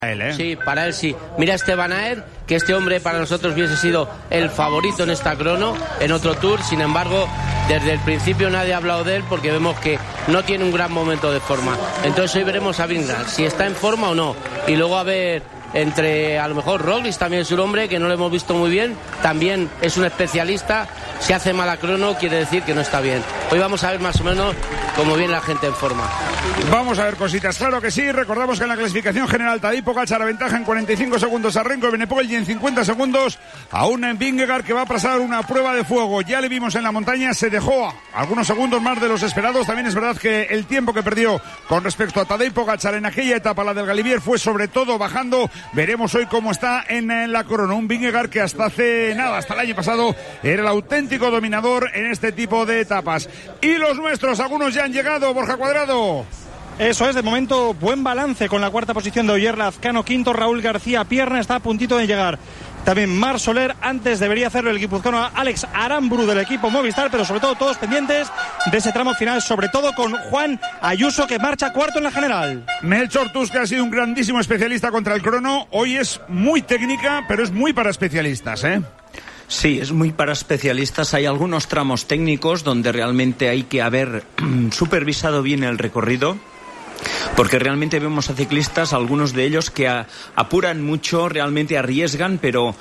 Sí, para él sí. Mira Esteban Aer, que este hombre para nosotros hubiese sido el favorito en esta crono, en otro Tour. Sin embargo, desde el principio nadie ha hablado de él porque vemos que no tiene un gran momento de forma. Entonces hoy veremos a Vingegaard si está en forma o no. Y luego a ver, entre a lo mejor Roglic también es un hombre que no lo hemos visto muy bien. También es un especialista. Si hace mala crono quiere decir que no está bien. Hoy vamos a ver más o menos cómo viene la gente en forma. Vamos a ver cositas, claro que sí. Recordamos que en la clasificación general Tadej Pogačar aventaja en 45 segundos a Remco Evenepoel y en 50 segundos a un Vingegaard que va a pasar una prueba de fuego. Ya le vimos en la montaña, se dejó algunos segundos más de los esperados. También es verdad que el tiempo que perdió con respecto a Tadej Pogačar en aquella etapa, la del Galibier, fue sobre todo bajando. Veremos hoy cómo está en la crono. Un Vingegaard que hasta hace nada, hasta el año pasado, era el auténtico dominador en este tipo de etapas. Y los nuestros, algunos ya han llegado, Borja Cuadrado. Eso es, de momento, buen balance con la cuarta posición de Oyer Lazcano, quinto Raúl García Pierna, está a puntito de llegar. También Marc Soler, antes debería hacerlo el guipuzcoano Alex Aramburu del equipo Movistar, pero sobre todo todos pendientes de ese tramo final, sobre todo con Juan Ayuso, que marcha cuarto en la general. Melchor Tusk ha sido un grandísimo especialista contra el crono, hoy es muy técnica, pero es muy para especialistas, ¿eh? Sí, es muy para especialistas. Hay algunos tramos técnicos donde realmente hay que haber supervisado bien el recorrido, porque realmente vemos a ciclistas, algunos de ellos que apuran mucho, realmente arriesgan, pero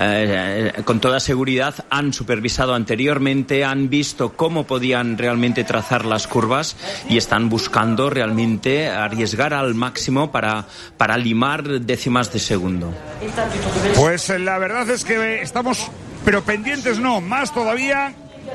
con toda seguridad han supervisado anteriormente, han visto cómo podían realmente trazar las curvas y están buscando realmente arriesgar al máximo para limar décimas de segundo. Pues la verdad es que estamos, pero pendientes no, más todavía,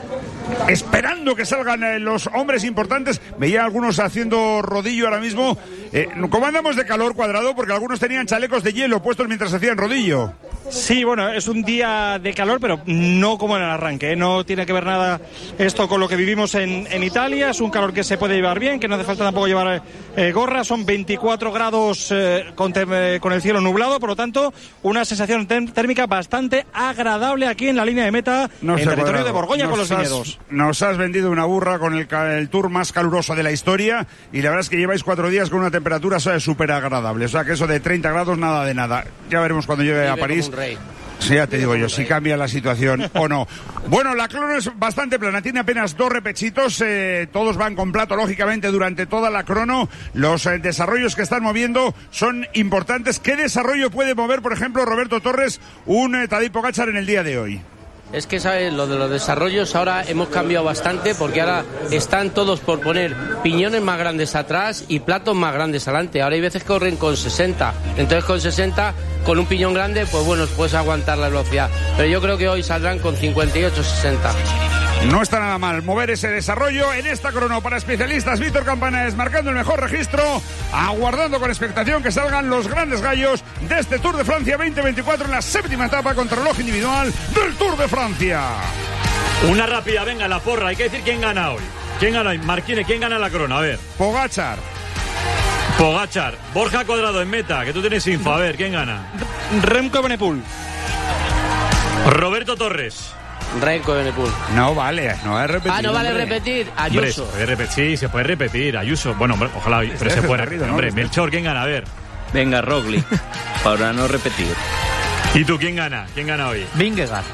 esperando que salgan los hombres importantes. Veía algunos haciendo rodillo ahora mismo. ¿Cómo andamos de calor, Cuadrado? Porque algunos tenían chalecos de hielo puestos mientras hacían rodillo. Sí, bueno, es un día de calor, pero no como en el arranque, ¿eh? No tiene que ver nada esto con lo que vivimos en Italia. Es un calor que se puede llevar bien, que no hace falta tampoco llevar gorra. Son 24 grados con el cielo nublado, por lo tanto, una sensación térmica bastante agradable aquí en la línea de meta, en territorio de Borgoña con los viñedos. Nos has vendido una burra con el tour más caluroso de la historia, y la verdad es que lleváis 4 días con una temperatura súper agradable. O sea que eso de 30 grados, nada de nada. Ya veremos cuando llegue a París. Sí, ya te digo yo, si cambia la situación o no. Bueno, la crono es bastante plana, tiene apenas 2 repechitos, todos van con plato, lógicamente, durante toda la crono. Los desarrollos que están moviendo son importantes. ¿Qué desarrollo puede mover, por ejemplo, Roberto Torres, un Tadej Pogačar en el día de hoy? Es que, ¿sabes? Lo de los desarrollos ahora hemos cambiado bastante, porque ahora están todos por poner piñones más grandes atrás y platos más grandes adelante. Ahora hay veces que corren con 60. Entonces con 60, con un piñón grande, pues bueno, puedes aguantar la velocidad. Pero yo creo que hoy saldrán con 58, 60. No está nada mal mover ese desarrollo en esta crono para especialistas. Víctor Campanas marcando el mejor registro, aguardando con expectación que salgan los grandes gallos de este Tour de Francia 2024 en la 7ª etapa contrarreloj individual del Tour de Francia. Una rápida, venga, la porra, hay que decir quién gana hoy. ¿Quién gana hoy? Marquine, ¿quién gana la crono? A ver. Pogačar. Borja Cuadrado en meta, que tú tienes info. A ver, ¿quién gana? Remco Evenepoel. Roberto Torres. Remco Evenepoel. No vale, no es repetir. No vale repetir. Ayuso. Sí, se puede repetir. Ayuso. Bueno, hombre, ojalá, pero se puede repetir. Hombre, Melchor, ¿quién gana? A ver. Venga, Roglic, para no repetir. ¿Y tú quién gana? ¿Quién gana hoy? Vingegaard.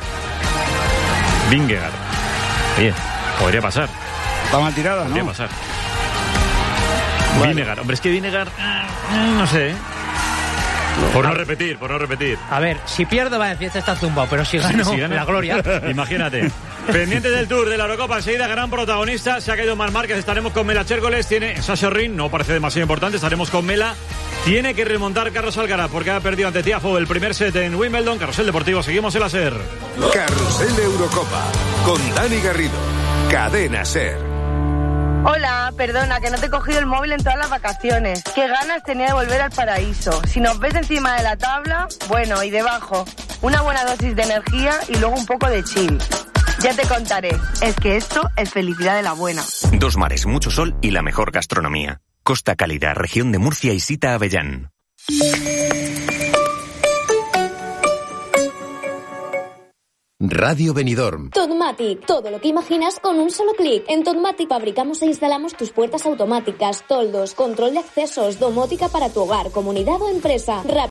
Bien, podría pasar. Está mal tirada, ¿no? Podría pasar. Bueno. Vingegaard. Hombre, es que Vingegaard, no sé. Por no repetir. A ver, si pierdo va a decir, este está zumbado, pero si gano, la gloria. Imagínate. Pendiente del Tour de la Eurocopa, enseguida gran protagonista. Se ha caído Marc Márquez, estaremos con Mela Chérgoles. Tiene Sasha Rin, no parece demasiado importante, estaremos con Mela. Tiene que remontar Carlos Alcaraz porque ha perdido ante Tiafoe el primer set en Wimbledon. Carrusel Deportivo, seguimos en la SER. Carrusel Eurocopa, con Dani Garrido, Cadena SER. Hola, perdona, que no te he cogido el móvil en todas las vacaciones. Qué ganas tenía de volver al paraíso. Si nos ves encima de la tabla, bueno, y debajo, una buena dosis de energía y luego un poco de chill. Ya te contaré, es que esto es felicidad de la buena. 2 mares, mucho sol y la mejor gastronomía. Costa Cálida, región de Murcia y Sita Avellán. Radio Benidorm. Totmatic, todo lo que imaginas con un solo clic. En Totmatic fabricamos e instalamos tus puertas automáticas, toldos, control de accesos, domótica para tu hogar, comunidad o empresa.